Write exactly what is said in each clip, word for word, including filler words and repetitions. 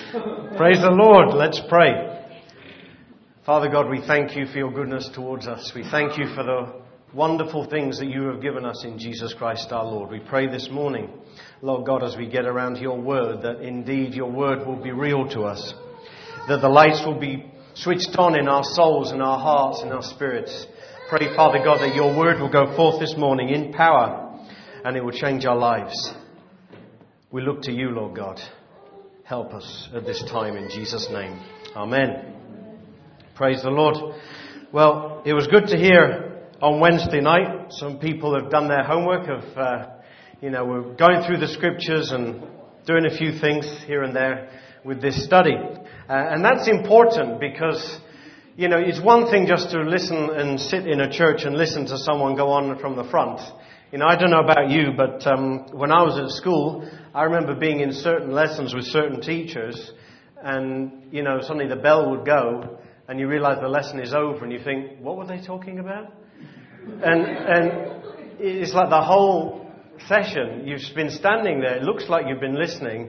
Praise the Lord. Let's pray. Father God, we thank you for your goodness towards us. We thank you for the wonderful things that you have given us in Jesus Christ our Lord. We pray this morning, Lord God, as we get around to your word, that indeed your word will be real to us. That the lights will be switched on in our souls and our hearts and our spirits. Pray, Father God, that your word will go forth this morning in power and it will change our lives. We look to you, Lord God. Help us at this time in Jesus' name. Amen. Praise the Lord. Well, it was good to hear on Wednesday night. Some people have done their homework of, uh, you know, we're going through the scriptures and doing a few things here and there with this study. Uh, and that's important because, you know, it's one thing just to listen and sit in a church and listen to someone go on from the front. You know, I don't know about you, but um, when I was at school, I remember being in certain lessons with certain teachers and, you know, suddenly the bell would go and you realize the lesson is over and you think, what were they talking about? And, and it's like the whole session, you've been standing there, it looks like you've been listening,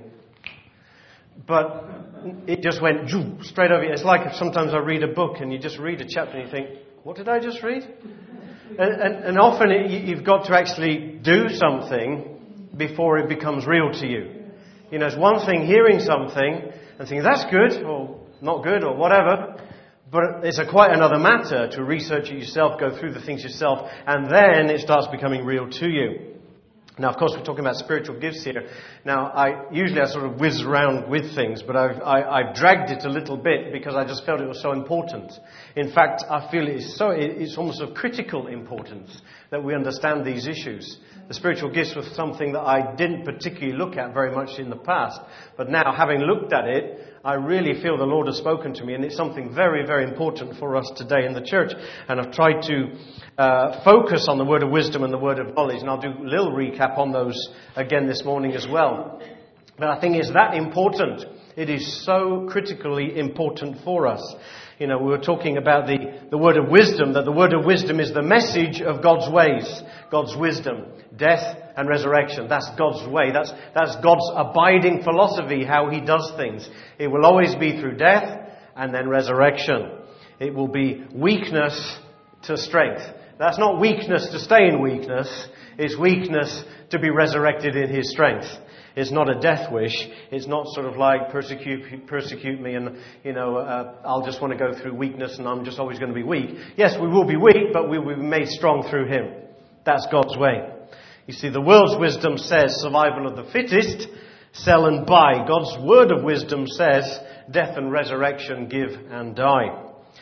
but it just went straight over you. It's like if sometimes I read a book and you just read a chapter and you think, what did I just read? And, and, and often it, you've got to actually do something before it becomes real to you. You know, it's one thing hearing something and thinking, that's good, or not good, or whatever. But it's a quite another matter to research it yourself, go through the things yourself, and then it starts becoming real to you. Now, of course, we're talking about spiritual gifts here. Now, I usually I sort of whiz around with things, but I've, I, I've dragged it a little bit because I just felt it was so important. In fact, I feel it is so, it's almost of critical importance that we understand these issues. The spiritual gifts was something that I didn't particularly look at very much in the past, but now, having looked at it, I really feel the Lord has spoken to me, and it's something very, very important for us today in the church. And I've tried to uh, focus on the word of wisdom and the word of knowledge, and I'll do a little recap on those again this morning as well. But I think it's that important. It is so critically important for us. You know, we were talking about the, the word of wisdom, that the word of wisdom is the message of God's ways, God's wisdom, death and resurrection. That's God's way. That's, that's God's abiding philosophy, how he does things. It will always be through death and then resurrection. It will be weakness to strength. That's not weakness to stay in weakness. It's weakness to be resurrected in his strength. It's not a death wish. It's not sort of like persecute persecute me and, you know, uh, I'll just want to go through weakness and I'm just always going to be weak. Yes, we will be weak, but we will be made strong through him. That's God's way. You see, the world's wisdom says survival of the fittest, sell and buy. God's word of wisdom says death and resurrection, give and die.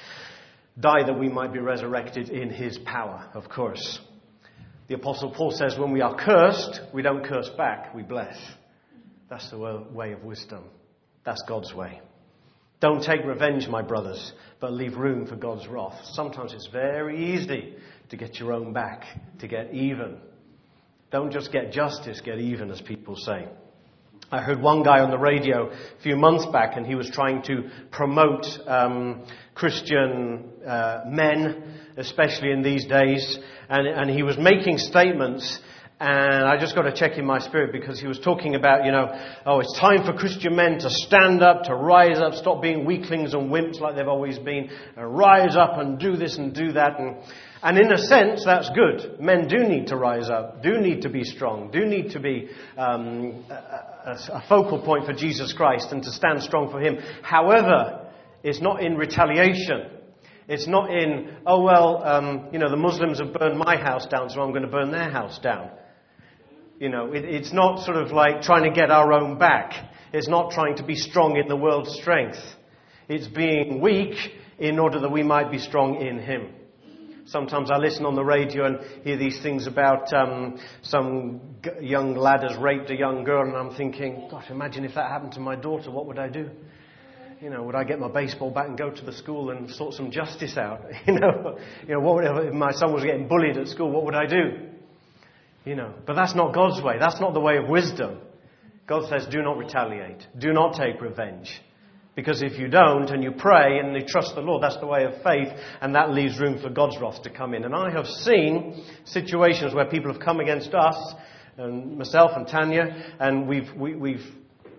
Die that we might be resurrected in his power, of course. The Apostle Paul says when we are cursed, we don't curse back, we bless. That's the way of wisdom. That's God's way. Don't take revenge, my brothers, but leave room for God's wrath. Sometimes it's very easy to get your own back, to get even. Don't just get justice, get even, as people say. I heard one guy on the radio a few months back, and he was trying to promote um, Christian uh, men, especially in these days, and, and he was making statements. And I just got to check in my spirit because he was talking about, you know, oh, it's time for Christian men to stand up, to rise up, stop being weaklings and wimps like they've always been, and rise up and do this and do that. And, and in a sense, that's good. Men do need to rise up, do need to be strong, do need to be um, a, a, a focal point for Jesus Christ and to stand strong for him. However, it's not in retaliation. It's not in, oh, well, um, you know, the Muslims have burned my house down, so I'm going to burn their house down. You know, it, it's not sort of like trying to get our own back. It's not trying to be strong in the world's strength. It's being weak in order that we might be strong in him. Sometimes I listen on the radio and hear these things about um, some g- young lad has raped a young girl, and I'm thinking, gosh, imagine if that happened to my daughter, what would I do? You know, would I get my baseball bat and go to the school and sort some justice out? You know, you know, what would, if my son was getting bullied at school, what would I do? You know, but that's not God's way. That's not the way of wisdom. God says, do not retaliate. Do not take revenge. Because if you don't and you pray and you trust the Lord, that's the way of faith, and that leaves room for God's wrath to come in. And I have seen situations where people have come against us, and myself and Tanya, and we've we, we've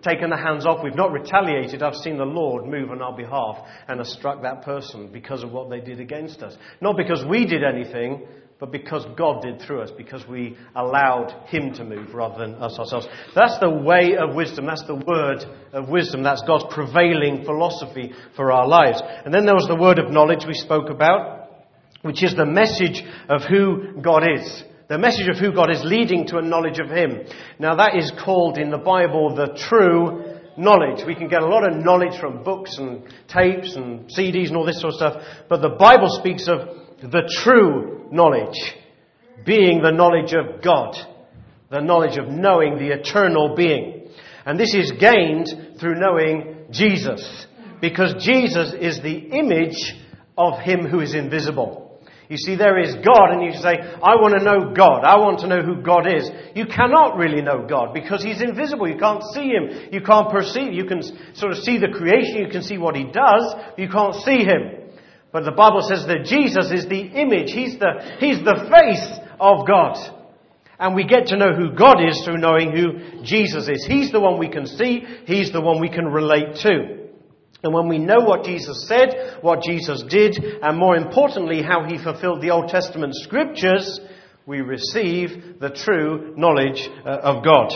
taken the hands off. We've not retaliated. I've seen the Lord move on our behalf and has struck that person because of what they did against us. Not because we did anything, but because God did through us, because we allowed Him to move rather than us ourselves. That's the way of wisdom. That's the word of wisdom. That's God's prevailing philosophy for our lives. And then there was the word of knowledge we spoke about, which is the message of who God is. The message of who God is leading to a knowledge of Him. Now that is called in the Bible the true knowledge. We can get a lot of knowledge from books and tapes and C Ds and all this sort of stuff. But the Bible speaks of the true knowledge being the knowledge of God. The knowledge of knowing the eternal being. And this is gained through knowing Jesus. Because Jesus is the image of Him who is invisible. You see, there is God, and you say, I want to know God. I want to know who God is. You cannot really know God because He's invisible. You can't see Him. You can't perceive. You can sort of see the creation. You can see what He does. But you can't see Him. But the Bible says that Jesus is the image. He's the, He's the face of God. And we get to know who God is through knowing who Jesus is. He's the one we can see. He's the one we can relate to. And when we know what Jesus said, what Jesus did, and more importantly, how He fulfilled the Old Testament scriptures, we receive the true knowledge uh, of God.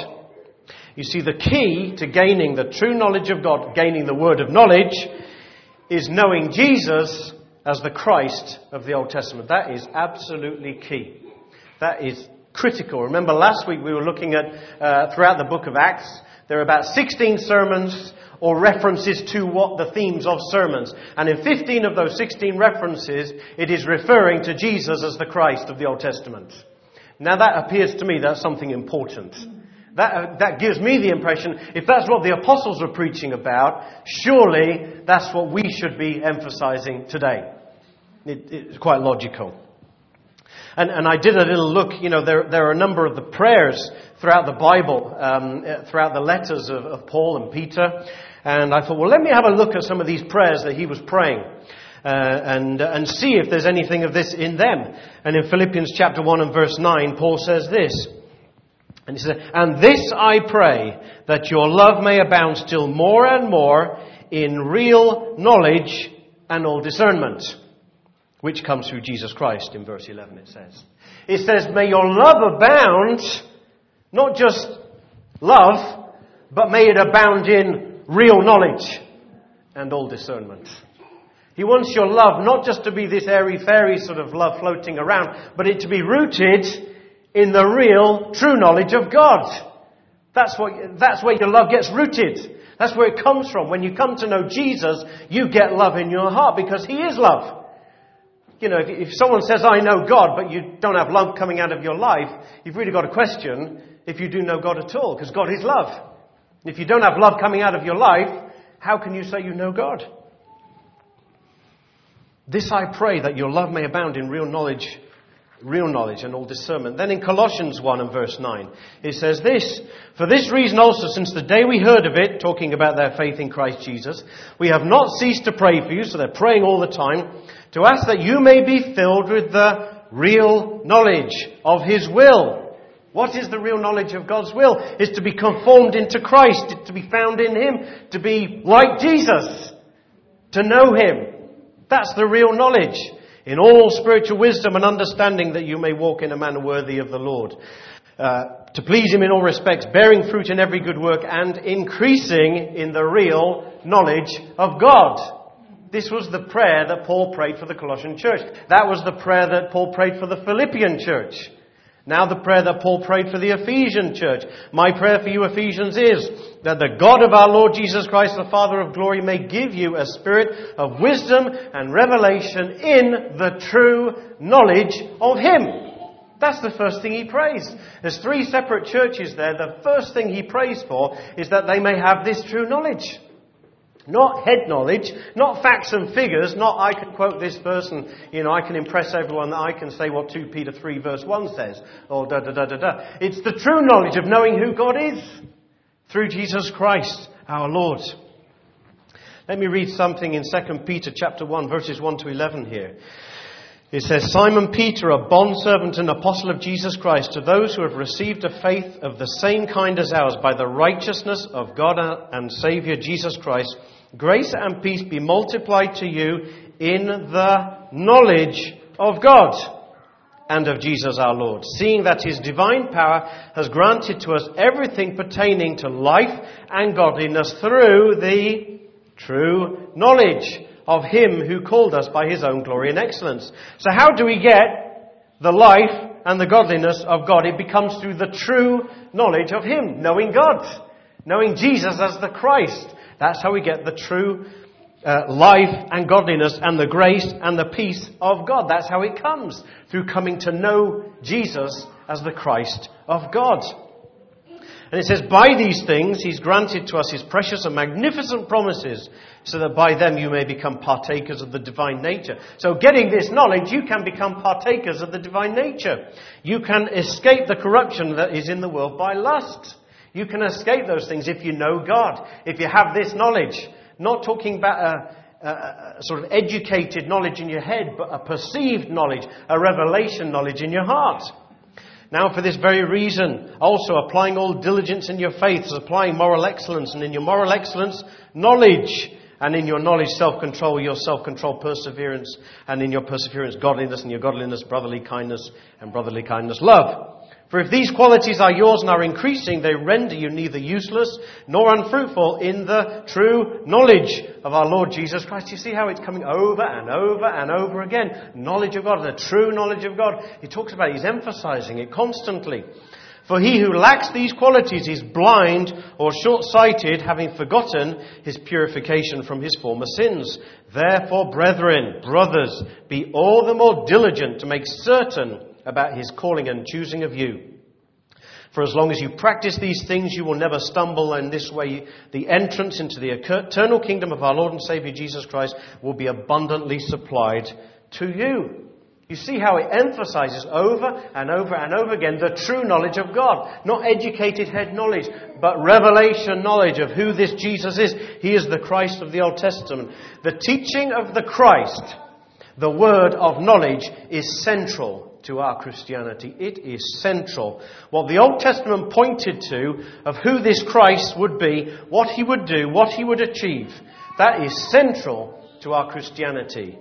You see, the key to gaining the true knowledge of God, gaining the word of knowledge, is knowing Jesus as the Christ of the Old Testament. That is absolutely key. That is critical. Remember last week we were looking at, uh, throughout the book of Acts, there are about sixteen sermons or references to what the themes of sermons. And in fifteen of those sixteen references, it is referring to Jesus as the Christ of the Old Testament. Now that appears to me that's something important. That, uh, that gives me the impression, if that's what the apostles were preaching about, surely that's what we should be emphasizing today. It, it's quite logical. And, and I did a little look, you know, there, there are a number of the prayers throughout the Bible, um, throughout the letters of, of Paul and Peter. And I thought, well, let me have a look at some of these prayers that he was praying. Uh, and, uh, and see if there's anything of this in them. And in Philippians chapter one and verse nine, Paul says this. And he says, and this I pray, that your love may abound still more and more in real knowledge and all discernment, which comes through Jesus Christ, in verse eleven it says. It says, may your love abound, not just love, but may it abound in real knowledge and all discernment. He wants your love not just to be this airy-fairy sort of love floating around, but it to be rooted in the real, true knowledge of God. That's what, that's where your love gets rooted. That's where it comes from. When you come to know Jesus, you get love in your heart because He is love. You know, if, if someone says, I know God, but you don't have love coming out of your life, you've really got to question if you do know God at all, because God is love. If you don't have love coming out of your life, how can you say you know God? This I pray, that your love may abound in real knowledge, real knowledge and all discernment. Then in Colossians one and verse nine, it says this, for this reason also, since the day we heard of it, talking about their faith in Christ Jesus, we have not ceased to pray for you, so they're praying all the time, to ask that you may be filled with the real knowledge of His will. What is the real knowledge of God's will? It's to be conformed into Christ, to be found in Him, to be like Jesus, to know Him. That's the real knowledge. In all spiritual wisdom and understanding, that you may walk in a manner worthy of the Lord. Uh, to please Him in all respects, bearing fruit in every good work and increasing in the real knowledge of God. This was the prayer that Paul prayed for the Colossian church. That was the prayer that Paul prayed for the Philippian church. Now the prayer that Paul prayed for the Ephesian church. My prayer for you, Ephesians, is that the God of our Lord Jesus Christ, the Father of glory, may give you a spirit of wisdom and revelation in the true knowledge of Him. That's the first thing he prays. There's three separate churches there. The first thing he prays for is that they may have this true knowledge. Not head knowledge, not facts and figures, not I can quote this verse and, you know, I can impress everyone that I can say what two Peter three verse one says, or da da da da da. It's the true knowledge of knowing who God is through Jesus Christ, our Lord. Let me read something in Second Peter chapter one, verses one to eleven here. It says, Simon Peter, a bondservant and apostle of Jesus Christ, to those who have received a faith of the same kind as ours by the righteousness of God and Saviour Jesus Christ, grace and peace be multiplied to you in the knowledge of God and of Jesus our Lord, seeing that his divine power has granted to us everything pertaining to life and godliness through the true knowledge of him who called us by his own glory and excellence. So how do we get the life and the godliness of God? It becomes through the true knowledge of him, knowing God, knowing Jesus as the Christ. That's how we get the true uh, life and godliness and the grace and the peace of God. That's how it comes, through coming to know Jesus as the Christ of God. And it says, by these things he's granted to us his precious and magnificent promises, so that by them you may become partakers of the divine nature. So getting this knowledge, you can become partakers of the divine nature. You can escape the corruption that is in the world by lust. You can escape those things if you know God, if you have this knowledge. Not talking about a, a, a sort of educated knowledge in your head, but a perceived knowledge, a revelation knowledge in your heart. Now, for this very reason, also applying all diligence in your faith, applying moral excellence, and in your moral excellence, knowledge, and in your knowledge, self-control, your self-control, perseverance, and in your perseverance, godliness, and your godliness, brotherly kindness, and brotherly kindness, love. For if these qualities are yours and are increasing, they render you neither useless nor unfruitful in the true knowledge of our Lord Jesus Christ. You see how it's coming over and over and over again. Knowledge of God, the true knowledge of God. He talks about it, he's emphasizing it constantly. For he who lacks these qualities is blind or short-sighted, having forgotten his purification from his former sins. Therefore, brethren, brothers, be all the more diligent to make certain about his calling and choosing of you. For as long as you practice these things, you will never stumble, and this way the entrance into the eternal kingdom of our Lord and Saviour Jesus Christ will be abundantly supplied to you. You see how it emphasizes over and over and over again the true knowledge of God. Not educated head knowledge, but revelation knowledge of who this Jesus is. He is the Christ of the Old Testament. The teaching of the Christ, the word of knowledge, is central to our Christianity. It is central. What the Old Testament pointed to of who this Christ would be, what he would do, what he would achieve, that is central to our Christianity.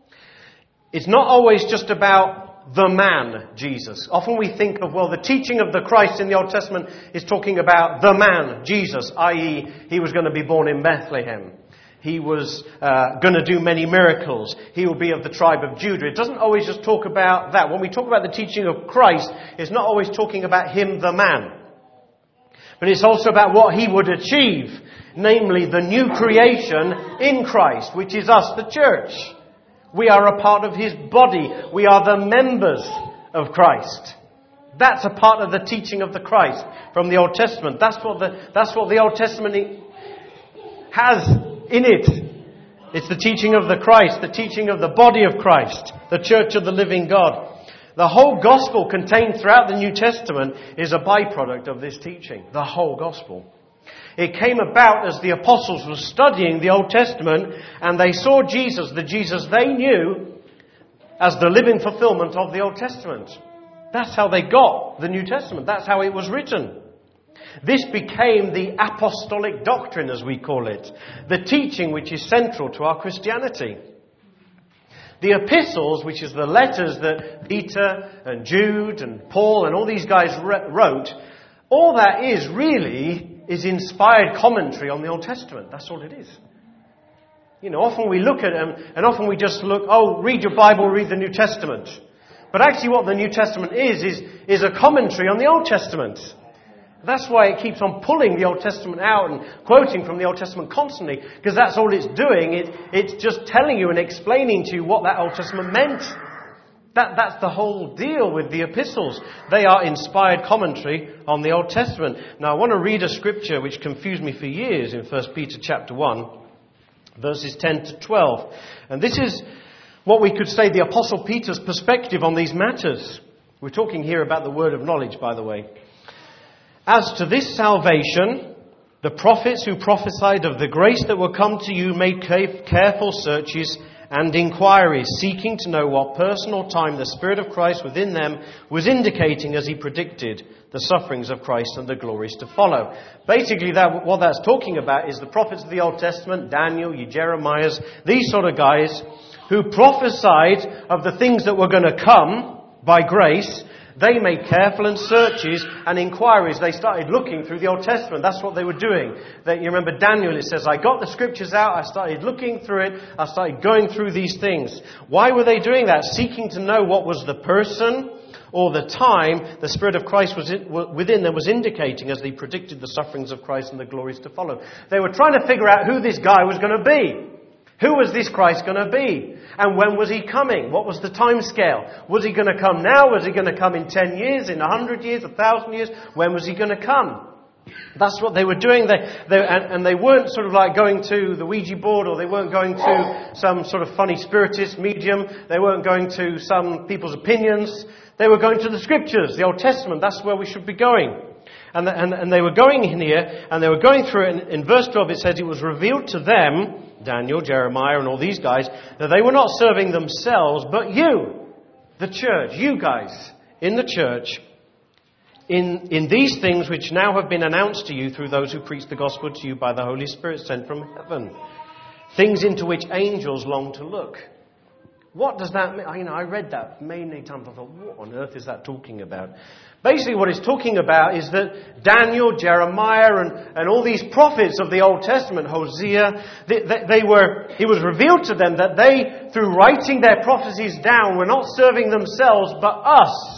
It's not always just about the man, Jesus. Often we think of, well, the teaching of the Christ in the Old Testament is talking about the man, Jesus, that is, he was going to be born in Bethlehem. He was uh, going to do many miracles. He will be of the tribe of Judah. It doesn't always just talk about that. When we talk about the teaching of Christ, it's not always talking about him, the man. But it's also about what he would achieve, namely the new creation in Christ, which is us, the church. We are a part of his body. We are the members of Christ. That's a part of the teaching of the Christ from the Old Testament. That's what the, that's what the Old Testament has in it. It's the teaching of the Christ, the teaching of the body of Christ, the church of the living God. The whole gospel contained throughout the New Testament is a byproduct of this teaching. The whole gospel. It came about as the apostles were studying the Old Testament and they saw Jesus, the Jesus they knew, as the living fulfillment of the Old Testament. That's how they got the New Testament. That's how it was written. This became the apostolic doctrine, as we call it, the teaching which is central to our Christianity. The epistles, which is the letters that Peter and Jude and Paul and all these guys wrote, all that is really is inspired commentary on the Old Testament. That's all it is. You know, often we look at them and often we just look, oh, read your Bible, read the New Testament. But actually what the New Testament is, is, is a commentary on the Old Testament. That's why it keeps on pulling the Old Testament out and quoting from the Old Testament constantly, because that's all it's doing. It, it's just telling you and explaining to you what that Old Testament meant. That, that's the whole deal with the epistles. They are inspired commentary on the Old Testament. Now I want to read a scripture which confused me for years in First Peter chapter one, verses ten to twelve. And this is what we could say the Apostle Peter's perspective on these matters. We're talking here about the word of knowledge, by the way. As to this salvation, the prophets who prophesied of the grace that will come to you made careful searches and inquiries, seeking to know what person or time the Spirit of Christ within them was indicating as he predicted the sufferings of Christ and the glories to follow. Basically, that what that's talking about is the prophets of the Old Testament, Daniel, your Jeremiahs, these sort of guys who prophesied of the things that were going to come by grace. They made careful and searches and inquiries. They started looking through the Old Testament. That's what they were doing. They, you remember Daniel, it says, I got the scriptures out, I started looking through it, I started going through these things. Why were they doing that? Seeking to know what was the person or the time the Spirit of Christ was in, within them was indicating as they predicted the sufferings of Christ and the glories to follow. They were trying to figure out who this guy was going to be. Who was this Christ going to be? And when was he coming? What was the time scale? Was he going to come now? Was he going to come in ten years, in a hundred years, a thousand years? When was he going to come? That's what they were doing. They, they, and, and they weren't sort of like going to the Ouija board, or they weren't going to some sort of funny spiritist medium. They weren't going to some people's opinions. They were going to the scriptures, the Old Testament. That's where we should be going. And, and, and they were going in here, and they were going through it. And in verse twelve it says, it was revealed to them, Daniel, Jeremiah, and all these guys, that they were not serving themselves, but you, the church, you guys in the church, in, in these things which now have been announced to you through those who preach the gospel to you by the Holy Spirit sent from heaven. Things into which angels long to look. What does that mean? You know, I read that many times. I thought, what on earth is that talking about? Basically, what it's talking about is that Daniel, Jeremiah, and, and all these prophets of the Old Testament, Hosea, they, they, they were, it was revealed to them that they, through writing their prophecies down, were not serving themselves, but us.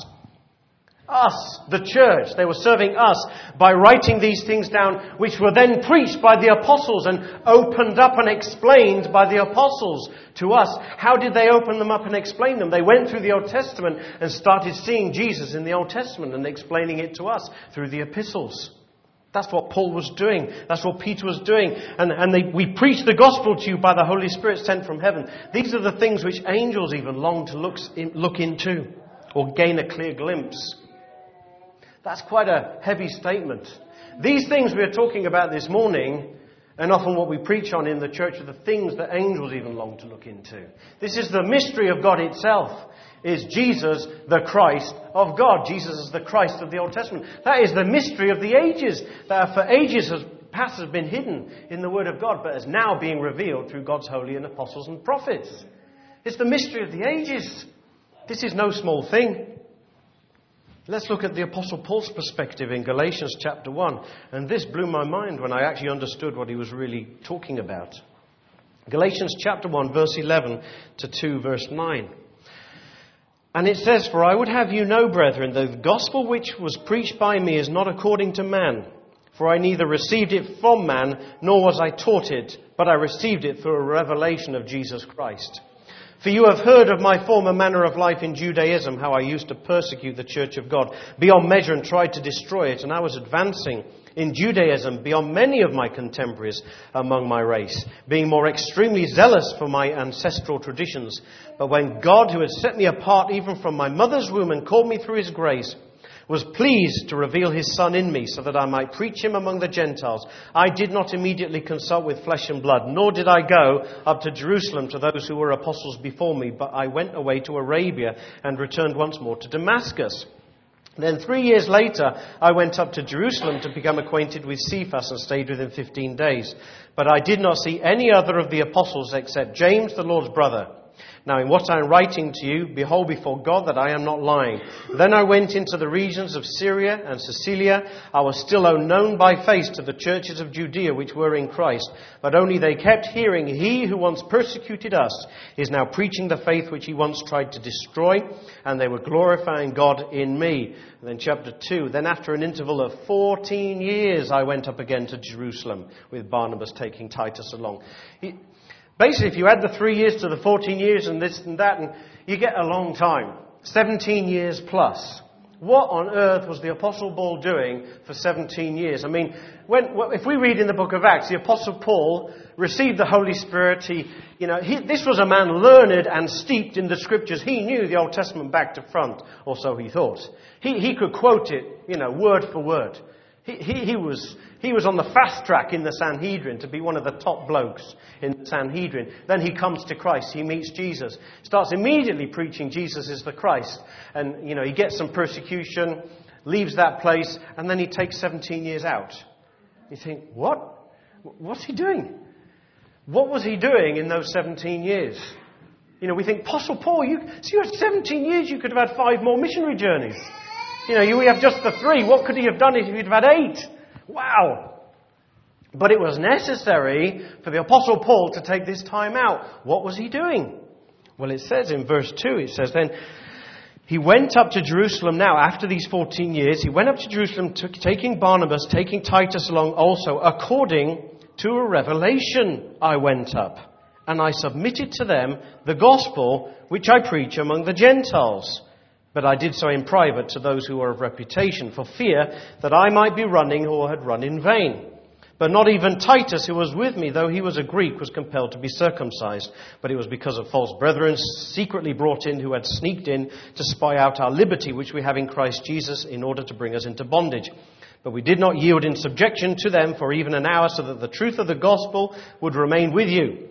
Us, the church. They were serving us by writing these things down, which were then preached by the apostles and opened up and explained by the apostles to us. How did they open them up and explain them? They went through the Old Testament and started seeing Jesus in the Old Testament and explaining it to us through the epistles. That's what Paul was doing. That's what Peter was doing. And, and they, we preach the gospel to you by the Holy Spirit sent from heaven. These are the things which angels even long to look, in, look into or gain a clear glimpse. That's quite a heavy statement. These things we are talking about this morning, and often what we preach on in the church, are the things that angels even long to look into. This is the mystery of God itself. Is Jesus the Christ of God? Jesus is the Christ of the Old Testament. That is the mystery of the ages, that for ages has past has been hidden in the Word of God, but is now being revealed through God's holy and apostles and prophets. It's the mystery of the ages. This is no small thing. Let's look at the Apostle Paul's perspective in Galatians chapter one. And this blew my mind when I actually understood what he was really talking about. Galatians chapter one, verse eleven to two, verse nine. And it says, For I would have you know, brethren, that the gospel which was preached by me is not according to man. For I neither received it from man, nor was I taught it, but I received it through a revelation of Jesus Christ. For you have heard of my former manner of life in Judaism, how I used to persecute the church of God beyond measure and tried to destroy it. And I was advancing in Judaism beyond many of my contemporaries among my race, being more extremely zealous for my ancestral traditions. But when God, who had set me apart even from my mother's womb and called me through his grace, was pleased to reveal his Son in me so that I might preach him among the Gentiles, I did not immediately consult with flesh and blood, nor did I go up to Jerusalem to those who were apostles before me, but I went away to Arabia and returned once more to Damascus. Then three years later, I went up to Jerusalem to become acquainted with Cephas and stayed with him fifteen days. But I did not see any other of the apostles except James, the Lord's brother. Now in what I am writing to you, behold before God that I am not lying. Then I went into the regions of Syria and Cilicia. I was still unknown by face to the churches of Judea which were in Christ. But only they kept hearing, he who once persecuted us is now preaching the faith which he once tried to destroy. And they were glorifying God in me. And then chapter two. Then after an interval of fourteen years, I went up again to Jerusalem with Barnabas taking Titus along. He, Basically, if you add the three years to the fourteen years and this and that, and you get a long time. seventeen years plus. What on earth was the Apostle Paul doing for seventeen years? I mean, when, if we read in the book of Acts, the Apostle Paul received the Holy Spirit. He, you know, he, this was a man learned and steeped in the Scriptures. He knew the Old Testament back to front, or so he thought. He, he could quote it, you know, word for word. He, he, he, was, he was on the fast track in the Sanhedrin to be one of the top blokes in the Sanhedrin. Then he comes to Christ. He meets Jesus. Starts immediately preaching Jesus is the Christ. And, you know, he gets some persecution, leaves that place, and then he takes seventeen years out. You think, what? What's he doing? What was he doing in those seventeen years? You know, we think, Apostle Paul, you, so you had seventeen years, you could have had five more missionary journeys. You know, you we have just the three. What could he have done if he'd have had eight? Wow. But it was necessary for the Apostle Paul to take this time out. What was he doing? Well, it says in verse two, it says then, he went up to Jerusalem now, after these fourteen years, he went up to Jerusalem t- taking Barnabas, taking Titus along also, according to a revelation I went up. And I submitted to them the gospel which I preach among the Gentiles. But I did so in private to those who were of reputation, for fear that I might be running or had run in vain. But not even Titus, who was with me, though he was a Greek, was compelled to be circumcised. But it was because of false brethren secretly brought in, who had sneaked in to spy out our liberty, which we have in Christ Jesus, in order to bring us into bondage. But we did not yield in subjection to them for even an hour, so that the truth of the gospel would remain with you.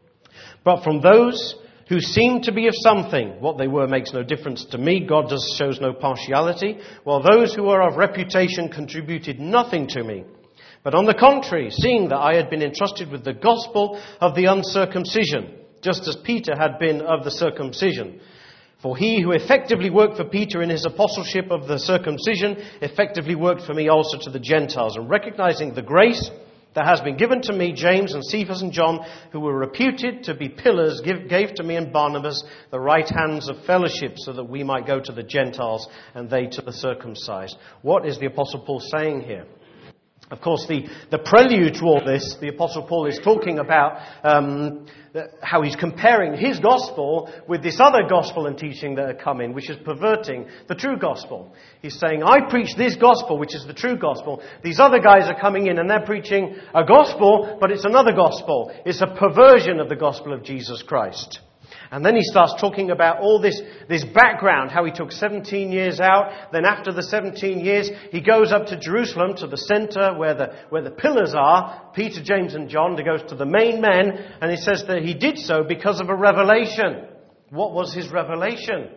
But from those who seemed to be of something, what they were makes no difference to me. God does, shows no partiality. While those who are of reputation contributed nothing to me. But on the contrary, seeing that I had been entrusted with the gospel of the uncircumcision, just as Peter had been of the circumcision. For he who effectively worked for Peter in his apostleship of the circumcision, effectively worked for me also to the Gentiles. And recognizing the grace that has been given to me, James and Cephas and John, who were reputed to be pillars, give, gave to me and Barnabas the right hands of fellowship, so that we might go to the Gentiles and they to the circumcised. What is the Apostle Paul saying here? Of course, the, the prelude to all this, the Apostle Paul is talking about um, how he's comparing his gospel with this other gospel and teaching that are coming, which is perverting the true gospel. He's saying, I preach this gospel, which is the true gospel. These other guys are coming in and they're preaching a gospel, but it's another gospel. It's a perversion of the gospel of Jesus Christ. And then he starts talking about all this, this background, how he took seventeen years out. Then after the seventeen years, he goes up to Jerusalem, to the center where the, where the pillars are, Peter, James and John. He goes to the main men, and he says that he did so because of a revelation. What was his revelation?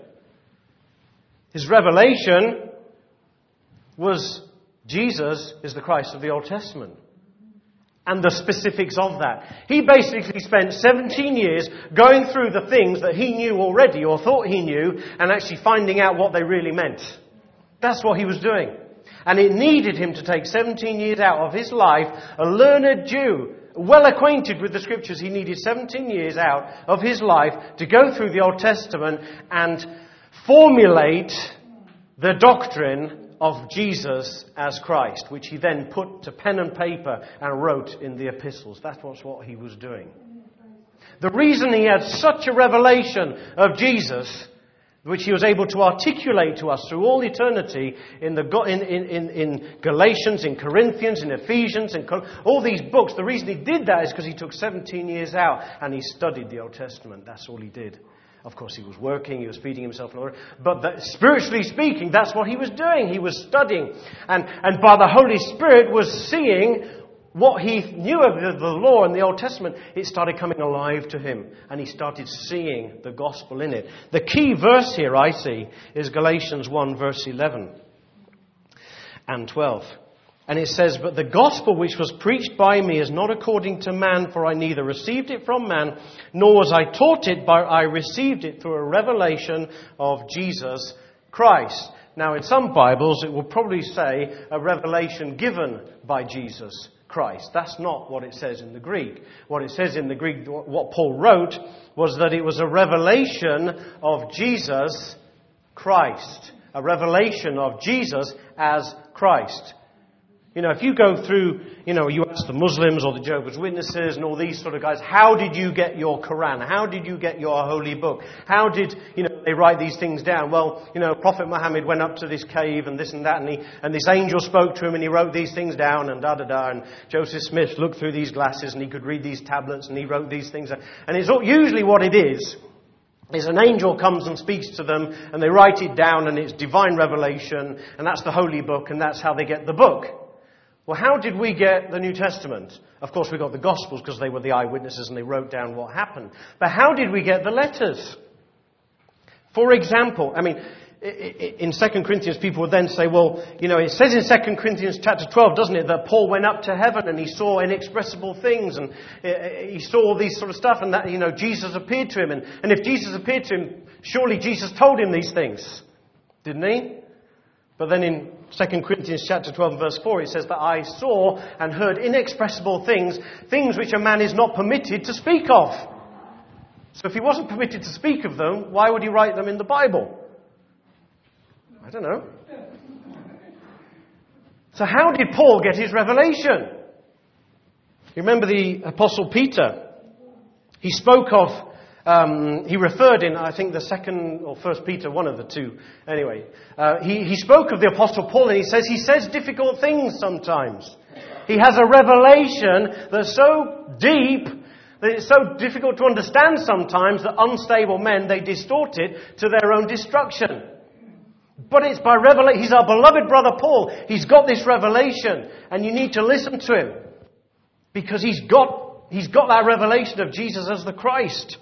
His revelation was Jesus is the Christ of the Old Testament. And the specifics of that. He basically spent seventeen years going through the things that he knew already or thought he knew and actually finding out what they really meant. That's what he was doing. And it needed him to take seventeen years out of his life, a learned Jew, well acquainted with the Scriptures. He needed seventeen years out of his life to go through the Old Testament and formulate the doctrine of Jesus as Christ, which he then put to pen and paper and wrote in the epistles. That was what he was doing. The reason he had such a revelation of Jesus, which he was able to articulate to us through all eternity in the in, in, in Galatians, in Corinthians, in Ephesians, in all these books, the reason he did that is because he took seventeen years out and he studied the Old Testament. That's all he did. Of course, he was working, he was feeding himself, but that, spiritually speaking, that's what he was doing. He was studying, and, and by the Holy Spirit was seeing what he knew of the, the law in the Old Testament. It started coming alive to him, and he started seeing the gospel in it. The key verse here, I see, is Galatians one, verse eleven and twelve. And it says, but the gospel which was preached by me is not according to man, for I neither received it from man, nor was I taught it, but I received it through a revelation of Jesus Christ. Now, in some Bibles, it will probably say a revelation given by Jesus Christ. That's not what it says in the Greek. What it says in the Greek, what Paul wrote, was that it was a revelation of Jesus Christ. A revelation of Jesus as Christ. You know, if you go through, you know, you ask the Muslims or the Jehovah's Witnesses and all these sort of guys, how did you get your Quran? How did you get your holy book? How did, you know, they write these things down? Well, you know, Prophet Muhammad went up to this cave and this and that, and he, and this angel spoke to him and he wrote these things down and da da da. And Joseph Smith looked through these glasses and he could read these tablets and he wrote these things. And it's usually what it is. Is an angel comes and speaks to them and they write it down and it's divine revelation and that's the holy book and that's how they get the book. Well, how did we get the New Testament? Of course, we got the Gospels because they were the eyewitnesses and they wrote down what happened. But how did we get the letters? For example, I mean, in Second Corinthians, people would then say, well, you know, it says in Second Corinthians chapter twelve, doesn't it, that Paul went up to heaven and he saw inexpressible things and he saw all these sort of stuff and that, you know, Jesus appeared to him. And, and if Jesus appeared to him, surely Jesus told him these things, didn't he? But then in Second Corinthians chapter twelve and verse four, it says that I saw and heard inexpressible things, things which a man is not permitted to speak of. So if he wasn't permitted to speak of them, why would he write them in the Bible? I don't know. So how did Paul get his revelation? You remember the Apostle Peter? He spoke of, um, he referred in, I think, the second or first Peter, one of the two. Anyway, uh, he, he spoke of the Apostle Paul and he says, he says difficult things sometimes. He has a revelation that's so deep that it's so difficult to understand sometimes that unstable men, they distort it to their own destruction. But it's by revelation. He's our beloved brother Paul. He's got this revelation and you need to listen to him because he's got, he's got that revelation of Jesus as the Christ.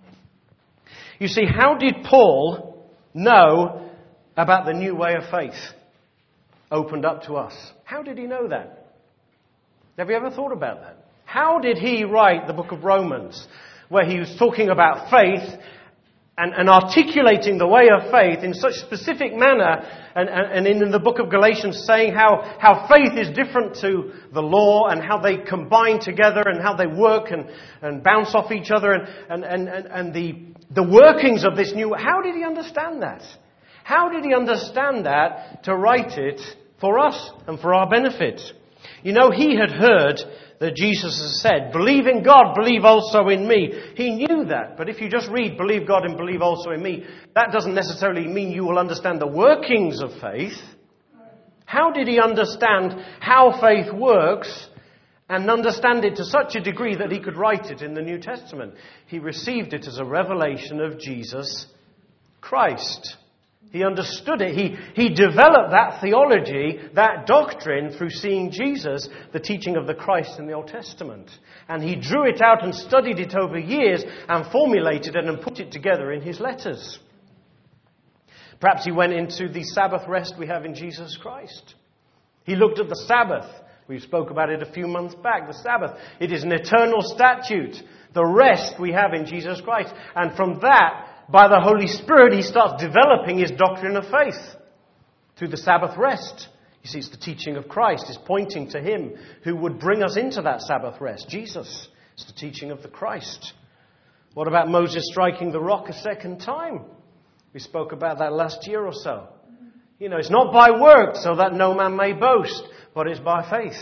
You see, how did Paul know about the new way of faith opened up to us? How did he know that? Have you ever thought about that? How did he write the book of Romans where he was talking about faith And, and articulating the way of faith in such specific manner, and, and, and in the book of Galatians saying how, how faith is different to the law and how they combine together and how they work and, and bounce off each other and, and, and, and, and the, the workings of this new... How did he understand that? How did he understand that to write it for us and for our benefit? You know, he had heard that Jesus has said, believe in God, believe also in me. He knew that. But if you just read, believe God and believe also in me, that doesn't necessarily mean you will understand the workings of faith. How did he understand how faith works and understand it to such a degree that he could write it in the New Testament? He received it as a revelation of Jesus Christ. He understood it. He, he developed that theology, that doctrine, through seeing Jesus, the teaching of the Christ in the Old Testament. And he drew it out and studied it over years and formulated it and put it together in his letters. Perhaps he went into the Sabbath rest we have in Jesus Christ. He looked at the Sabbath. We spoke about it a few months back. The Sabbath, it is an eternal statute. The rest we have in Jesus Christ. And from that, by the Holy Spirit, he starts developing his doctrine of faith through the Sabbath rest. You see, it's the teaching of Christ. It's pointing to him who would bring us into that Sabbath rest, Jesus. It's the teaching of the Christ. What about Moses striking the rock a second time? We spoke about that last year or so. You know, it's not by works so that no man may boast, but it's by faith.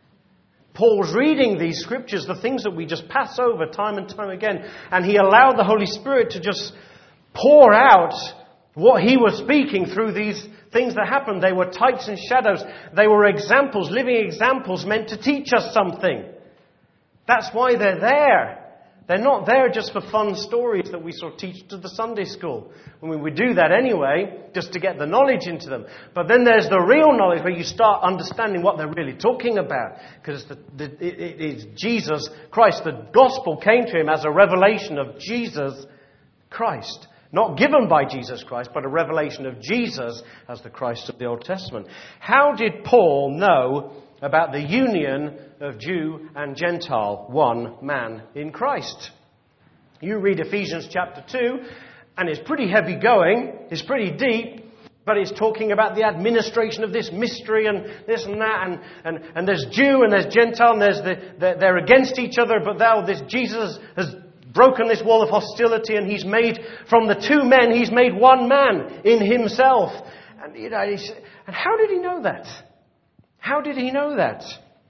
Paul's reading these scriptures, the things that we just pass over time and time again, and he allowed the Holy Spirit to just pour out what he was speaking through these things that happened. They were types and shadows. They were examples, living examples meant to teach us something. That's why they're there. They're not there just for fun stories that we sort of teach to the Sunday school. I mean, we do that anyway, just to get the knowledge into them. But then there's the real knowledge where you start understanding what they're really talking about. Because the, the, it, it is Jesus Christ. The gospel came to him as a revelation of Jesus Christ. Not given by Jesus Christ, but a revelation of Jesus as the Christ of the Old Testament. How did Paul know about the union of Jew and Gentile, one man in Christ? You read Ephesians chapter two, and it's pretty heavy going, it's pretty deep, but it's talking about the administration of this mystery and this and that, and, and, and there's Jew and there's Gentile, and there's the, the, they're against each other, but now this Jesus has broken this wall of hostility, and he's made, from the two men, he's made one man in himself. And, you know, and how did he know that? How did he know that?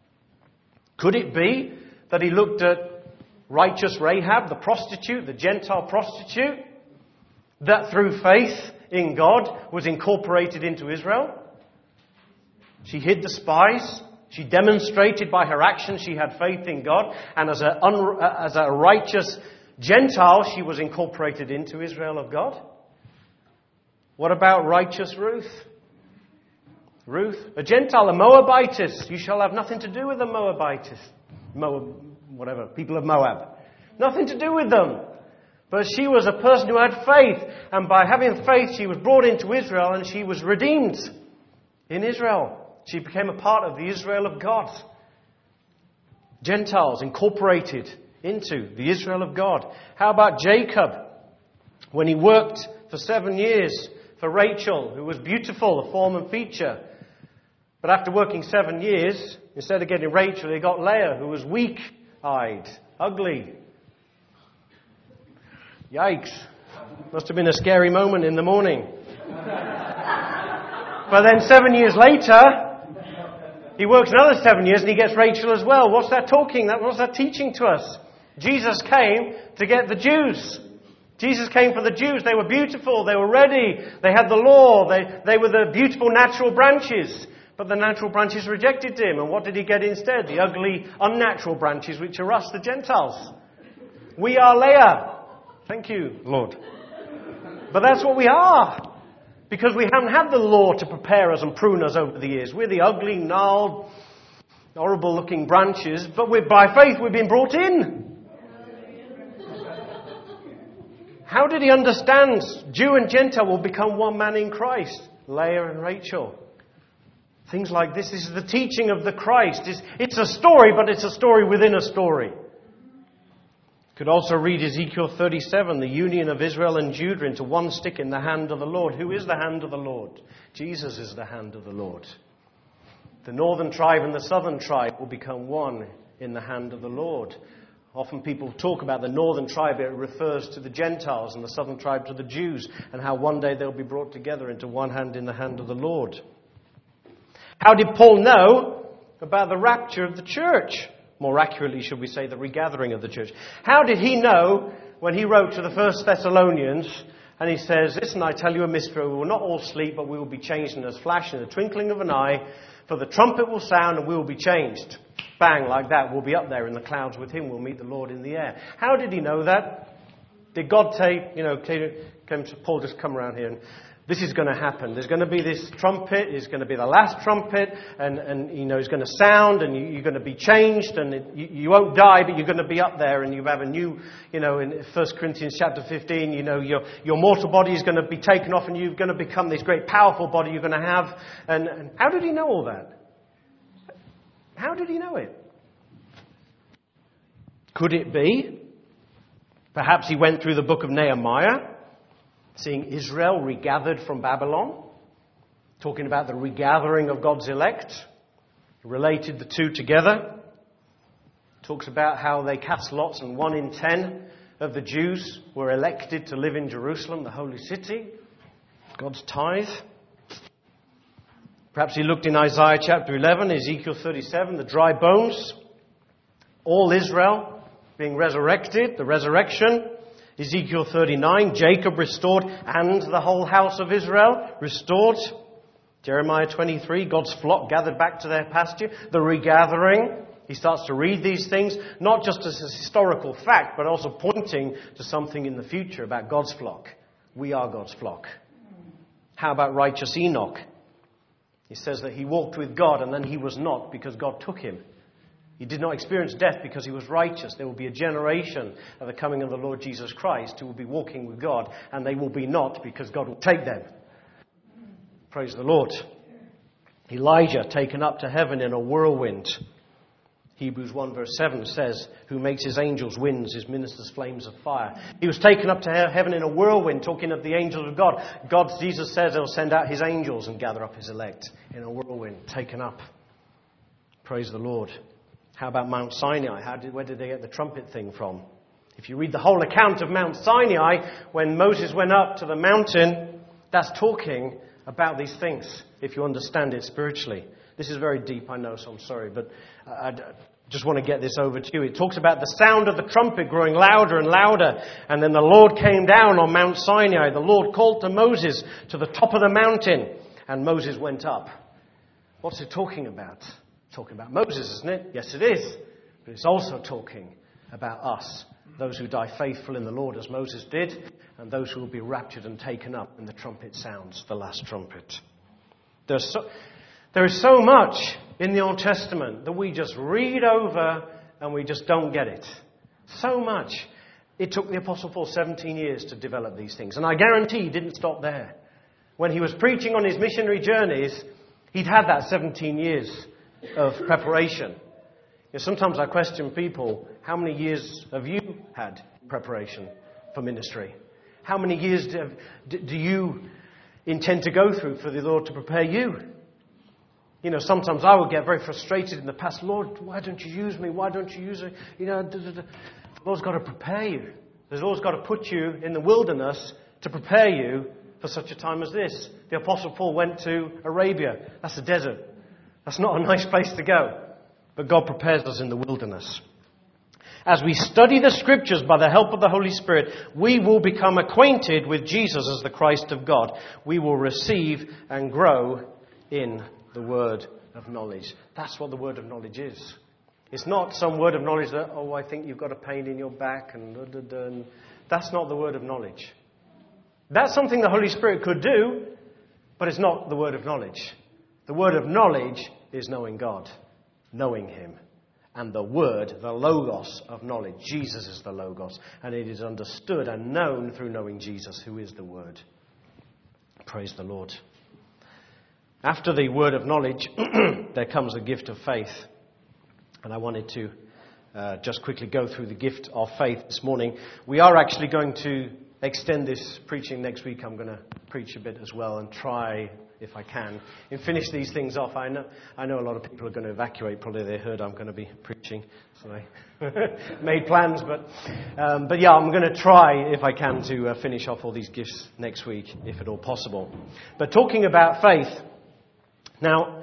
Could it be that he looked at righteous Rahab, the prostitute, the Gentile prostitute, that through faith in God was incorporated into Israel? She hid the spies. She demonstrated by her actions she had faith in God. And as a, un, as a righteous Gentile, she was incorporated into Israel of God. What about righteous Ruth? Ruth, a Gentile, a Moabitess. You shall have nothing to do with the Moabitess. Moab, whatever, people of Moab. Nothing to do with them. But she was a person who had faith. And by having faith, she was brought into Israel and she was redeemed in Israel. She became a part of the Israel of God. Gentiles incorporated into the Israel of God. How about Jacob? When he worked for seven years for Rachel, who was beautiful, a form and feature. But after working seven years, instead of getting Rachel, he got Leah, who was weak-eyed, ugly. Yikes. Must have been a scary moment in the morning. But then seven years later, he works another seven years and he gets Rachel as well. What's that talking? What's that teaching to us? Jesus came to get the Jews. Jesus came for the Jews. They were beautiful. They were ready. They had the law. They, they were the beautiful natural branches. But the natural branches rejected him. And what did he get instead? The ugly, unnatural branches, which are us, the Gentiles. We are Leah. Thank you, Lord. But that's what we are. Because we haven't had the law to prepare us and prune us over the years. We're the ugly, gnarled, horrible-looking branches. But we're, by faith, we've been brought in. How did he understand Jew and Gentile will become one man in Christ? Leah and Rachel. Things like this. This is the teaching of the Christ. It's, it's a story, but it's a story within a story. Could also read Ezekiel thirty-seven, the union of Israel and Judah into one stick in the hand of the Lord. Who is the hand of the Lord? Jesus is the hand of the Lord. The northern tribe and the southern tribe will become one in the hand of the Lord. Often people talk about the northern tribe. It refers to the Gentiles and the southern tribe to the Jews, and how one day they'll be brought together into one hand in the hand of the Lord. How did Paul know about the rapture of the church? More accurately, should we say, the regathering of the church. How did he know when he wrote to the First Thessalonians and he says, listen, I tell you a mystery, we will not all sleep, but we will be changed in a flash, in the twinkling of an eye, for the trumpet will sound and we will be changed. Bang, like that, we'll be up there in the clouds with him, we'll meet the Lord in the air. How did he know that? Did God say, you know, can Paul just come around here and this is going to happen. There's going to be this trumpet. It's going to be the last trumpet. And, and you know, it's going to sound and you, you're going to be changed. And it, you, you won't die, but you're going to be up there. And you have a new, you know, in First Corinthians chapter fifteen, you know, your, your mortal body is going to be taken off and you're going to become this great powerful body you're going to have. And, and how did he know all that? How did he know it? Could it be? Perhaps he went through the book of Nehemiah, seeing Israel regathered from Babylon, talking about the regathering of God's elect, related the two together. Talks about how they cast lots and one in ten of the Jews were elected to live in Jerusalem, the holy city, God's tithe. Perhaps he looked in Isaiah chapter eleven, Ezekiel thirty-seven, the dry bones, all Israel being resurrected, the resurrection. Ezekiel thirty-nine, Jacob restored and the whole house of Israel restored. Jeremiah twenty-three, God's flock gathered back to their pasture. The regathering. He starts to read these things, not just as a historical fact, but also pointing to something in the future about God's flock. We are God's flock. How about righteous Enoch? He says that he walked with God and then he was not because God took him. He did not experience death because he was righteous. There will be a generation of the coming of the Lord Jesus Christ who will be walking with God, and they will be not because God will take them. Praise the Lord. Elijah taken up to heaven in a whirlwind. Hebrews one verse seven says, who makes his angels winds, his ministers flames of fire. He was taken up to heaven in a whirlwind, talking of the angels of God. God, Jesus says, he'll send out his angels and gather up his elect in a whirlwind, taken up. Praise the Lord. How about Mount Sinai? How did, where did they get the trumpet thing from? If you read the whole account of Mount Sinai, when Moses went up to the mountain, that's talking about these things, if you understand it spiritually. This is very deep, I know, so I'm sorry, but I just want to get this over to you. It talks about the sound of the trumpet growing louder and louder, and then the Lord came down on Mount Sinai. The Lord called to Moses to the top of the mountain, and Moses went up. What's it talking about? Talking about Moses, isn't it? Yes, it is. But it's also talking about us, those who die faithful in the Lord as Moses did, and those who will be raptured and taken up when the trumpet sounds, the last trumpet. There's so, There is so much in the Old Testament that we just read over and we just don't get it. So much. It took the Apostle Paul seventeen years to develop these things. And I guarantee he didn't stop there. When he was preaching on his missionary journeys, he'd had that seventeen years of preparation. You know, sometimes I question people, how many years have you had in preparation for ministry? How many years do, do you intend to go through for the Lord to prepare you? You know, sometimes I would get very frustrated in the past. Lord, why don't you use me? Why don't you use me? You know, da, da, da. The Lord's got to prepare you. The Lord's got to put you in the wilderness to prepare you for such a time as this. The Apostle Paul went to Arabia. That's a desert. That's not a nice place to go. But God prepares us in the wilderness. As we study the Scriptures by the help of the Holy Spirit, we will become acquainted with Jesus as the Christ of God. We will receive and grow in the word of knowledge. That's what the word of knowledge is. It's not some word of knowledge that, oh, I think you've got a pain in your back, and, da, da, da, and that's not the word of knowledge. That's something the Holy Spirit could do, but it's not the word of knowledge. The word of knowledge is knowing God, knowing Him. And the word, the logos of knowledge, Jesus is the logos. And it is understood and known through knowing Jesus, who is the word. Praise the Lord. After the word of knowledge, there comes the gift of faith. And I wanted to uh, just quickly go through the gift of faith this morning. We are actually going to extend this preaching next week. I'm going to preach a bit as well and try, if I can, and finish these things off. I know I know a lot of people are going to evacuate. Probably they heard I'm going to be preaching, so I made plans. But um, but yeah, I'm going to try, if I can, to uh, finish off all these gifts next week, if at all possible. But talking about faith, now,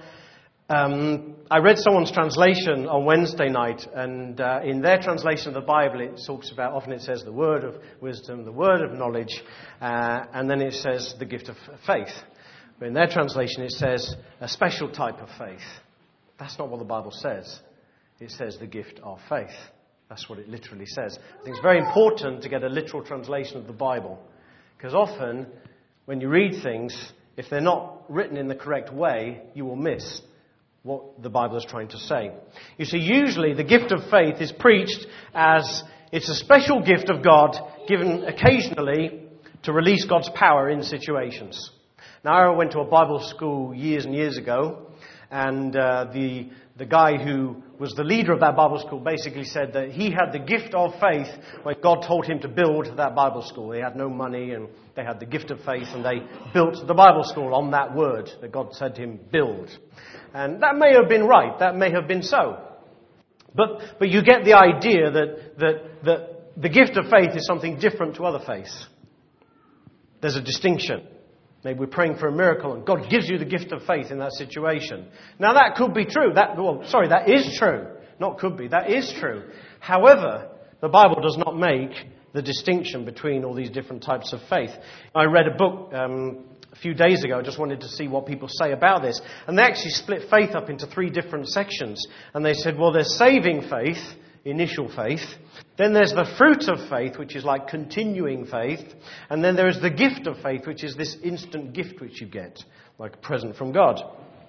um, I read someone's translation on Wednesday night, and uh, in their translation of the Bible, it talks about, often it says the word of wisdom, the word of knowledge, uh, and then it says the gift of faith. But in their translation, it says a special type of faith. That's not what the Bible says. It says the gift of faith. That's what it literally says. I think it's very important to get a literal translation of the Bible, because often when you read things, if they're not written in the correct way, you will miss what the Bible is trying to say. You see, usually the gift of faith is preached as it's a special gift of God given occasionally to release God's power in situations. Now, I went to a Bible school years and years ago, and uh, the the guy who was the leader of that Bible school basically said that he had the gift of faith when God told him to build that Bible school. They had no money, and they had the gift of faith, and they built the Bible school on that word that God said to him, build. And that may have been right. That may have been so. But but you get the idea that that that the gift of faith is something different to other faiths. There's a distinction. Maybe we're praying for a miracle and God gives you the gift of faith in that situation. Now that could be true. That well, sorry, that is true. Not could be. That is true. However, the Bible does not make the distinction between all these different types of faith. I read a book um, a few days ago. I just wanted to see what people say about this. And they actually split faith up into three different sections. And they said, well, there's saving faith, initial faith. Then there's the fruit of faith, which is like continuing faith. And then there is the gift of faith, which is this instant gift which you get, like a present from God.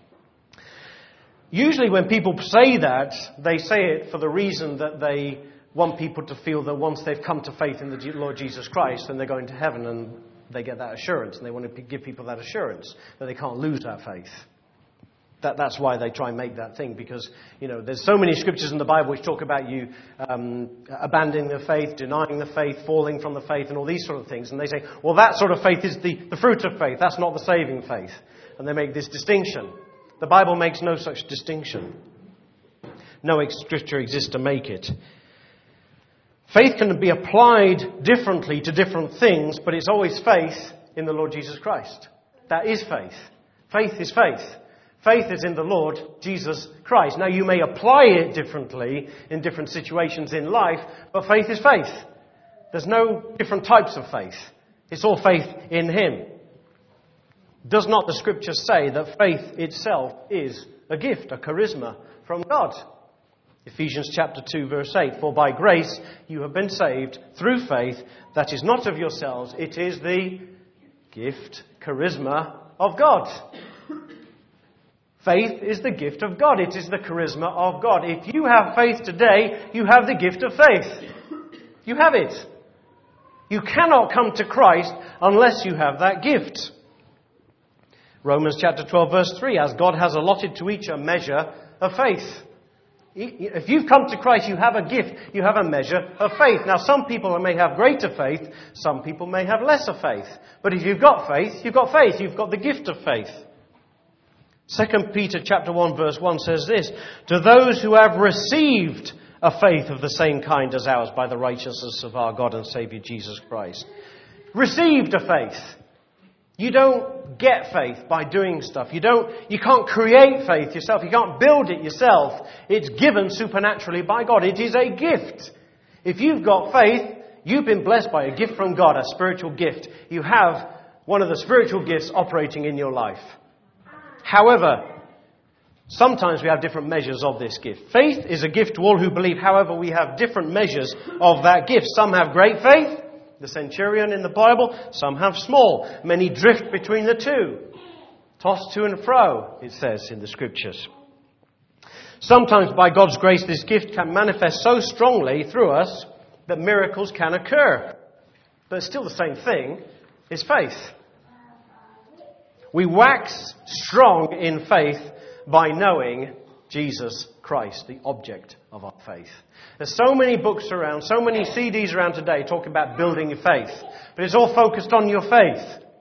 Usually when people say that, they say it for the reason that they want people to feel that once they've come to faith in the Lord Jesus Christ, then they're going to heaven, and they get that assurance. And they want to give people that assurance that they can't lose that faith. That, that's why they try and make that thing, because, you know, there's so many scriptures in the Bible which talk about you um, abandoning the faith, denying the faith, falling from the faith, and all these sort of things. And they say, well, that sort of faith is the, the fruit of faith. That's not the saving faith. And they make this distinction. The Bible makes no such distinction. No scripture exists to make it. Faith can be applied differently to different things, but it's always faith in the Lord Jesus Christ. That is faith. Faith is faith. Faith is in the Lord Jesus Christ. Now, you may apply it differently in different situations in life, but faith is faith. There's no different types of faith. It's all faith in Him. Does not the Scripture say that faith itself is a gift, a charisma from God? Ephesians chapter two, verse eight. For by grace you have been saved through faith. That is not of yourselves. It is the gift, charisma of God. Faith is the gift of God. It is the charisma of God. If you have faith today, you have the gift of faith. You have it. You cannot come to Christ unless you have that gift. Romans chapter twelve verse three, as God has allotted to each a measure of faith. If you've come to Christ, you have a gift, you have a measure of faith. Now some people may have greater faith, some people may have lesser faith. But if you've got faith, you've got faith, you've got the gift of faith. Second Peter chapter one verse one says this, to those who have received a faith of the same kind as ours by the righteousness of our God and Saviour Jesus Christ. Received a faith. You don't get faith by doing stuff. You don't, you can't create faith yourself. You can't build it yourself. It's given supernaturally by God. It is a gift. If you've got faith, you've been blessed by a gift from God, a spiritual gift. You have one of the spiritual gifts operating in your life. However, sometimes we have different measures of this gift. Faith is a gift to all who believe. However, we have different measures of that gift. Some have great faith, the centurion in the Bible. Some have small. Many drift between the two. Tossed to and fro, it says in the Scriptures. Sometimes by God's grace, this gift can manifest so strongly through us that miracles can occur. But it's still the same thing. It's faith. We wax strong in faith by knowing Jesus Christ, the object of our faith. There's so many books around, so many C Ds around today talking about building your faith. But it's all focused on your faith.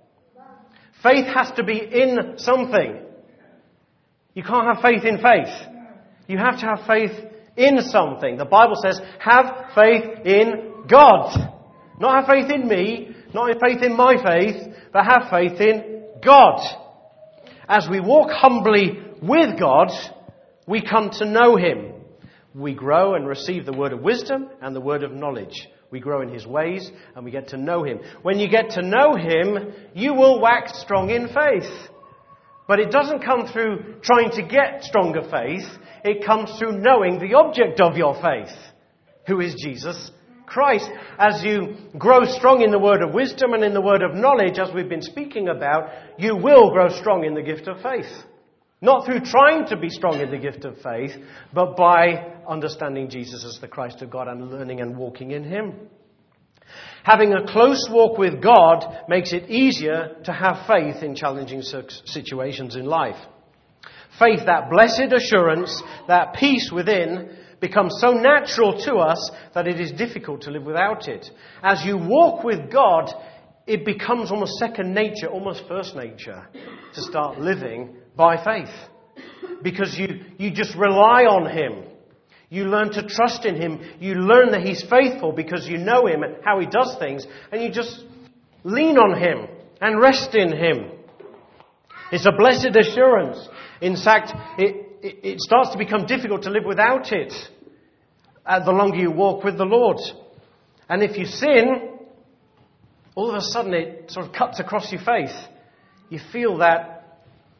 Faith has to be in something. You can't have faith in faith. You have to have faith in something. The Bible says, have faith in God. Not have faith in me, not have faith in my faith, but have faith in God. As we walk humbly with God, we come to know Him. We grow and receive the word of wisdom and the word of knowledge. We grow in His ways and we get to know Him. When you get to know Him, you will wax strong in faith. But it doesn't come through trying to get stronger faith. It comes through knowing the object of your faith, who is Jesus Christ. As you grow strong in the word of wisdom and in the word of knowledge, as we've been speaking about, you will grow strong in the gift of faith. Not through trying to be strong in the gift of faith, but by understanding Jesus as the Christ of God and learning and walking in Him. Having a close walk with God makes it easier to have faith in challenging situations in life. Faith, that blessed assurance, that peace within, becomes so natural to us that it is difficult to live without it. As you walk with God, it becomes almost second nature, almost first nature, to start living by faith. Because you, you just rely on Him. You learn to trust in Him. You learn that He's faithful because you know Him and how He does things. And you just lean on Him and rest in Him. It's a blessed assurance. In fact, it, it, it starts to become difficult to live without it uh, the longer you walk with the Lord. And if you sin, all of a sudden it sort of cuts across your faith. You feel that,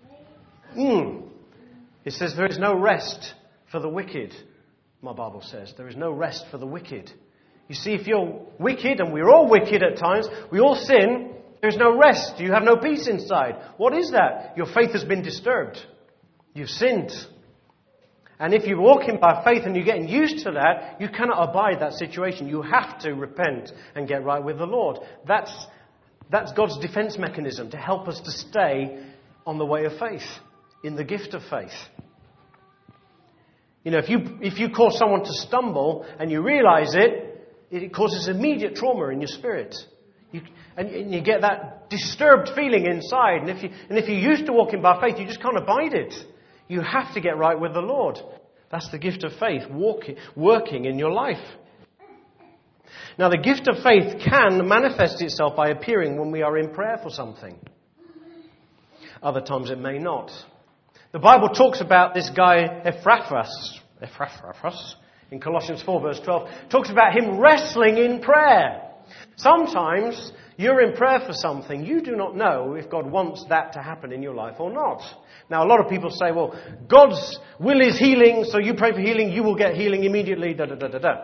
mm, it says there is no rest for the wicked. My Bible says there is no rest for the wicked. You see, if you're wicked, and we're all wicked at times, we all sin, there's no rest. You have no peace inside. What is that? Your faith has been disturbed. You've sinned. And if you're walking by faith and you're getting used to that, you cannot abide that situation. You have to repent and get right with the Lord. That's, that's God's defense mechanism to help us to stay on the way of faith, in the gift of faith. You know, if you if you cause someone to stumble and you realize it, it causes immediate trauma in your spirit. You, and, and you get that disturbed feeling inside. And if you and if you're used to walking by faith, you just can't abide it. You have to get right with the Lord. That's the gift of faith, walking, working in your life. Now, the gift of faith can manifest itself by appearing when we are in prayer for something. Other times it may not. The Bible talks about this guy, Epaphras, Epaphras, in Colossians four verse twelve, talks about him wrestling in prayer. Sometimes you're in prayer for something, you do not know if God wants that to happen in your life or not. Now, a lot of people say, well, God's will is healing, so you pray for healing, you will get healing immediately, da da da da da.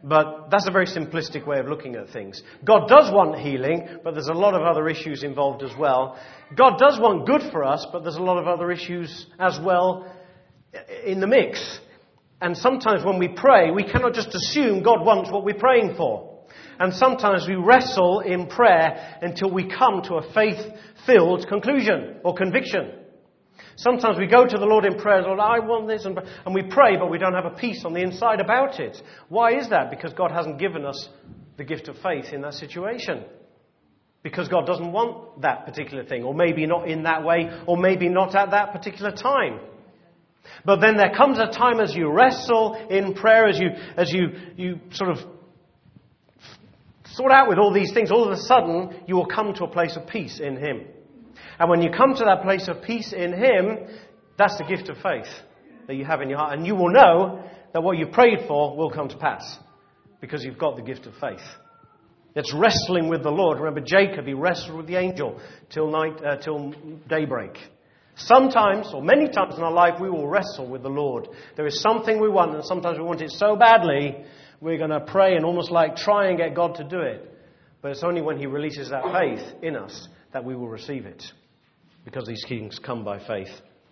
But that's a very simplistic way of looking at things. God does want healing, but there's a lot of other issues involved as well. God does want good for us, but there's a lot of other issues as well in the mix. And sometimes when we pray, we cannot just assume God wants what we're praying for. And sometimes we wrestle in prayer until we come to a faith-filled conclusion or conviction. Sometimes we go to the Lord in prayer, Lord, I want this, and, and we pray, but we don't have a peace on the inside about it. Why is that? Because God hasn't given us the gift of faith in that situation. Because God doesn't want that particular thing, or maybe not in that way, or maybe not at that particular time. But then there comes a time as you wrestle in prayer, as you as you, you sort of sort out with all these things, all of a sudden you will come to a place of peace in Him. And when you come to that place of peace in Him, that's the gift of faith that you have in your heart. And you will know that what you prayed for will come to pass because you've got the gift of faith. It's wrestling with the Lord. Remember Jacob, he wrestled with the angel till night, uh, till daybreak. Sometimes, or many times in our life, we will wrestle with the Lord. There is something we want, and sometimes we want it so badly, we're going to pray and almost like try and get God to do it. But it's only when He releases that faith in us that we will receive it. Because these things come by faith.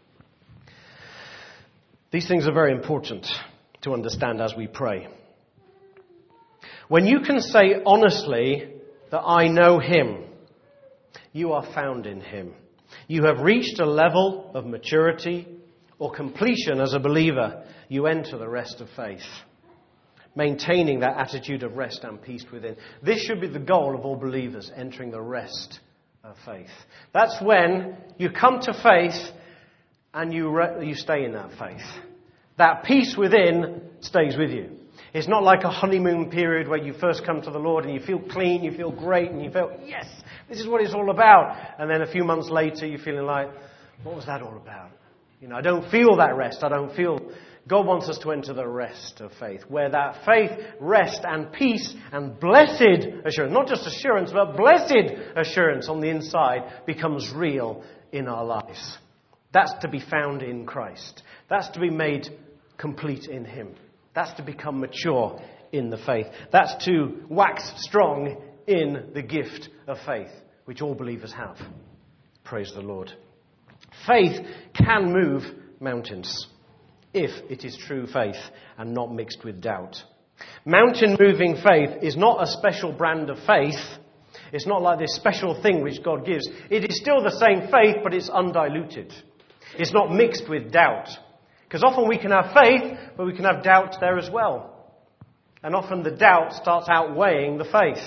These things are very important to understand as we pray. When you can say honestly that I know Him, you are found in Him. You have reached a level of maturity or completion as a believer. You enter the rest of faith. Maintaining that attitude of rest and peace within. This should be the goal of all believers, entering the rest of faith. That's when you come to faith and you re- you stay in that faith. That peace within stays with you. It's not like a honeymoon period where you first come to the Lord and you feel clean, you feel great, and you feel, yes, this is what it's all about. And then a few months later you're feeling like, what was that all about? You know, I don't feel that rest. I don't feel... God wants us to enter the rest of faith, where that faith, rest and peace and blessed assurance, not just assurance, but blessed assurance on the inside becomes real in our lives. That's to be found in Christ. That's to be made complete in Him. That's to become mature in the faith. That's to wax strong in the gift of faith, which all believers have. Praise the Lord. Faith can move mountains. If it is true faith and not mixed with doubt. Mountain-moving faith is not a special brand of faith. It's not like this special thing which God gives. It is still the same faith, but it's undiluted. It's not mixed with doubt. Because often we can have faith, but we can have doubt there as well. And often the doubt starts outweighing the faith.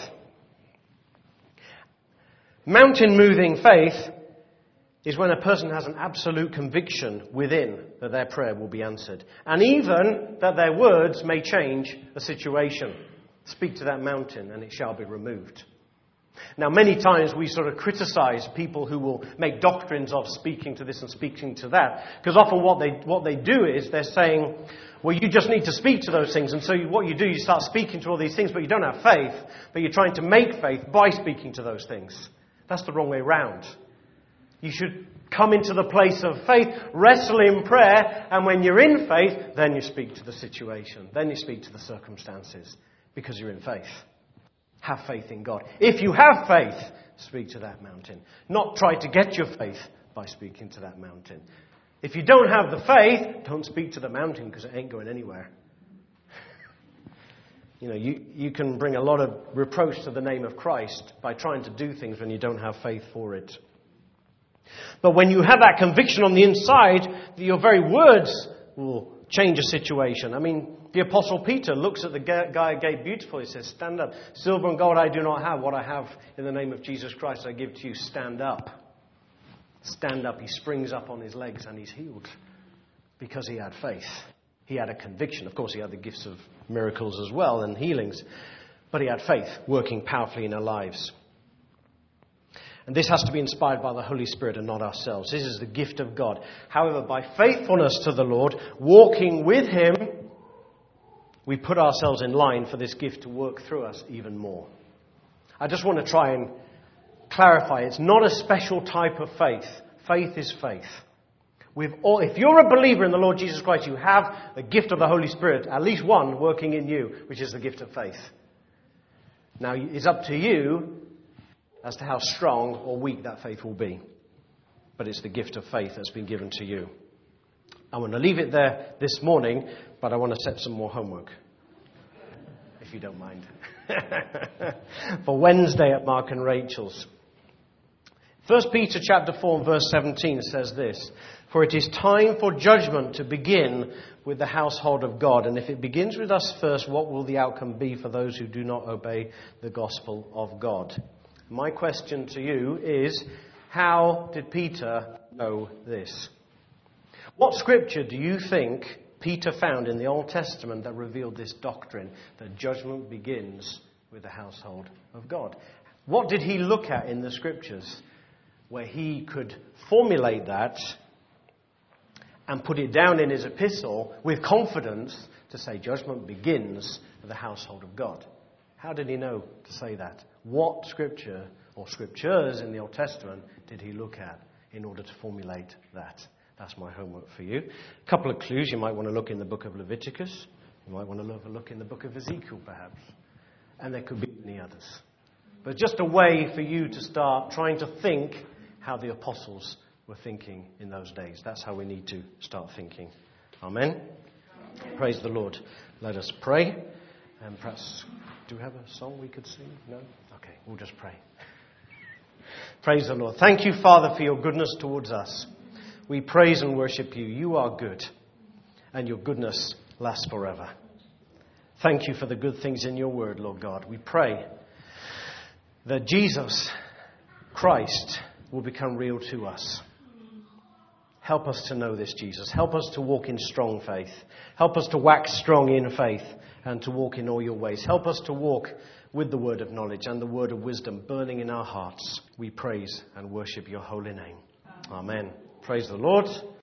Mountain-moving faith is when a person has an absolute conviction within that their prayer will be answered. And even that their words may change a situation. Speak to that mountain and it shall be removed. Now, many times we sort of criticize people who will make doctrines of speaking to this and speaking to that. Because often what they what they do is they're saying, well, you just need to speak to those things. And so you, what you do, you start speaking to all these things, but you don't have faith. But you're trying to make faith by speaking to those things. That's the wrong way round. You should come into the place of faith, wrestle in prayer, and when you're in faith, then you speak to the situation. Then you speak to the circumstances, because you're in faith. Have faith in God. If you have faith, speak to that mountain. Not try to get your faith by speaking to that mountain. If you don't have the faith, don't speak to the mountain, because it ain't going anywhere. You know, you, you can bring a lot of reproach to the name of Christ by trying to do things when you don't have faith for it. But when you have that conviction on the inside, your very words will change a situation. I mean, the Apostle Peter looks at the guy Gabe Beautiful. He says, stand up. Silver and gold I do not have. What I have in the name of Jesus Christ I give to you. Stand up. Stand up. He springs up on his legs and he's healed. Because he had faith. He had a conviction. Of course, he had the gifts of miracles as well and healings. But he had faith working powerfully in our lives. And this has to be inspired by the Holy Spirit and not ourselves. This is the gift of God. However, by faithfulness to the Lord, walking with Him, we put ourselves in line for this gift to work through us even more. I just want to try and clarify. It's not a special type of faith. Faith is faith. We've all, if you're a believer in the Lord Jesus Christ, you have the gift of the Holy Spirit, at least one working in you, which is the gift of faith. Now, it's up to you as to how strong or weak that faith will be. But it's the gift of faith that's been given to you. I'm going to leave it there this morning, but I want to set some more homework, if you don't mind, for Wednesday at Mark and Rachel's. First Peter chapter four and verse seventeen says this, "For it is time for judgment to begin with the household of God. And if it begins with us first, what will the outcome be for those who do not obey the gospel of God?" My question to you is, how did Peter know this? What scripture do you think Peter found in the Old Testament that revealed this doctrine, that judgment begins with the household of God? What did he look at in the scriptures where he could formulate that and put it down in his epistle with confidence to say judgment begins with the household of God? How did he know to say that? What scripture or scriptures in the Old Testament did he look at in order to formulate that? That's my homework for you. A couple of clues. You might want to look in the book of Leviticus. You might want to look, look in the book of Ezekiel, perhaps. And there could be many others. But just a way for you to start trying to think how the apostles were thinking in those days. That's how we need to start thinking. Amen? Amen. Praise the Lord. Let us pray. And perhaps, do we have a song we could sing? No? Okay, we'll just pray. Praise the Lord. Thank you, Father, for your goodness towards us. We praise and worship you. You are good, and your goodness lasts forever. Thank you for the good things in your word, Lord God. We pray that Jesus Christ will become real to us. Help us to know this, Jesus. Help us to walk in strong faith. Help us to wax strong in faith and to walk in all your ways. Help us to walk with the word of knowledge and the word of wisdom burning in our hearts. We praise and worship your holy name. Amen. Praise the Lord.